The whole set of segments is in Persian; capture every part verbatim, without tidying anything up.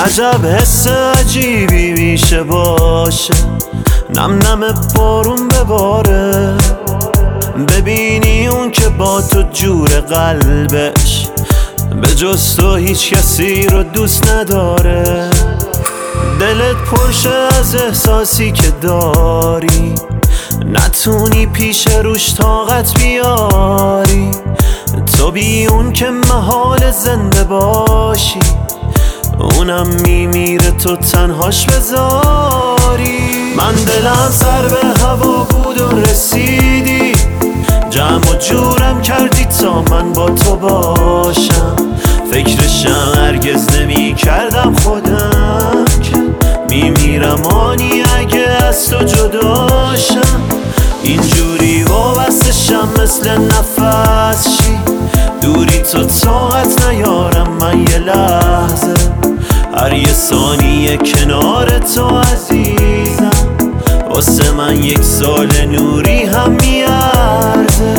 عجب حس عجیبی میشه باشه، نم نم بارون بباره، ببینی اون که با تو جور قلبش به جز تو هیچ کسی رو دوست نداره. دلت پرشه از احساسی که داری، نتونی پیش روش طاقت بیاری. تو بی اون که محال زنده باشی، اونم میمیره تو تنهاش بذاری. من دلم سر به هوا بود و رسیدی، جمع و جورم کردی تا من با تو باشم. فکرشم هرگز نمی کردم خودم که میمیرم آنی اگه از تو جداشم. اینجوری وابستشم مثل نفس شی، دوری تو طاقت نیارم من یه لحظه. هر یه ثانیه کنار تو عزیزم، واسه من یک سال نوری هم میارزه.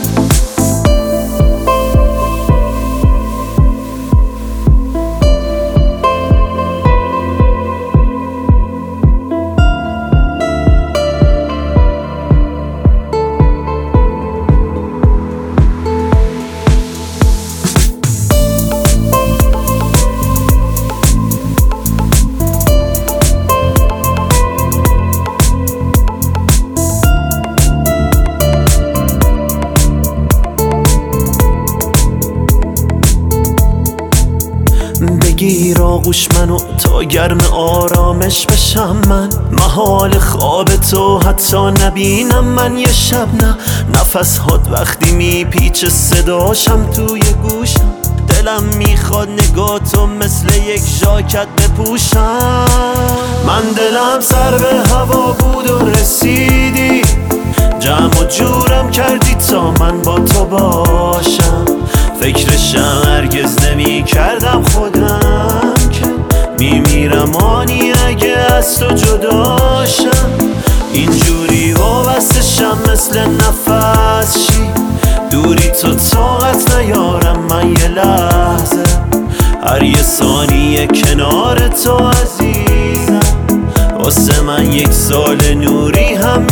بگیر آغوش منو تا گرم آرامش بشم من، محال خواب تو حتی نبینم من یه شب. نه نفس هات وقتی میپیچه صداشم توی گوشم، دلم میخواد نگاه تو مثل یک ژاکت بپوشم. من دلم سر به هوا بود و رسیدی، جمع و جورم کردی تا من با تو باشم. فکرشم هرگز نمی کردم خودم که میمیرم آنی اگه از تو جداشم. اینجوری وابستشم مثل نفس شی، دوری تو طاقت نیارم من یه لحظه. هر یه ثانیه کنار تو عزیزم، واسه من یک سال نوری هم